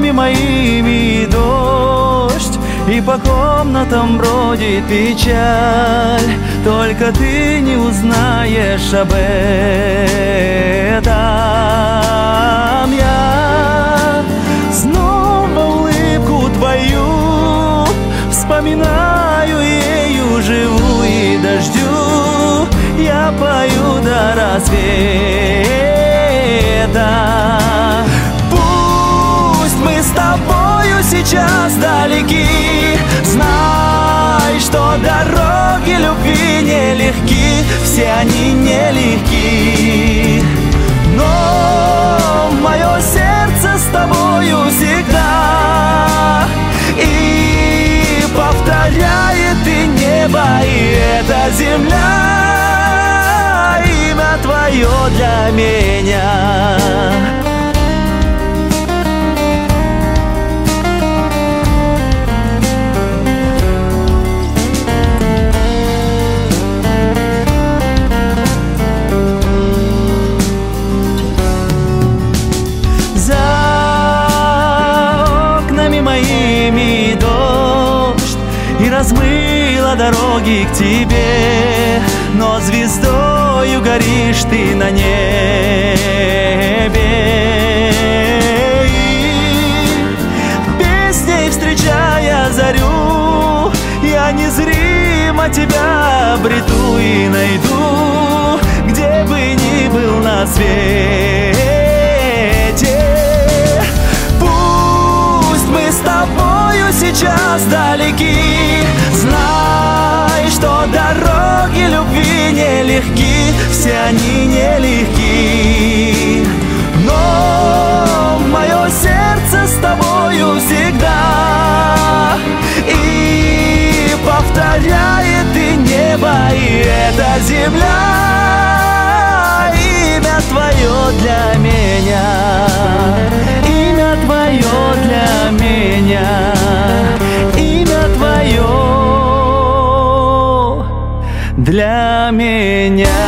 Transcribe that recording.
окнами моими дождь, и по комнатам бродит печаль. Только ты не узнаешь об этом. Я снова улыбку твою вспоминаю, ею живу и дождю я пою до рассвета. Пусть мы с тобою сейчас далеки, знай, что дороги любви нелегки, все они нелегки. Но мое сердце с тобою всегда, и повторяет и небо, и эта земля, имя твое для меня. Моими дождь и размыла дороги к тебе, но звездою горишь ты на небе. И песней встречая зарю, я незримо тебя обрету и найду, где бы ни был на свете. С тобою сейчас далеки, знай, что дороги любви нелегки, все они нелегки. Но мое сердце с тобою всегда, и повторяет и небо, и эта земля, имя твое для меня, имя твое для меня, имя твое для меня.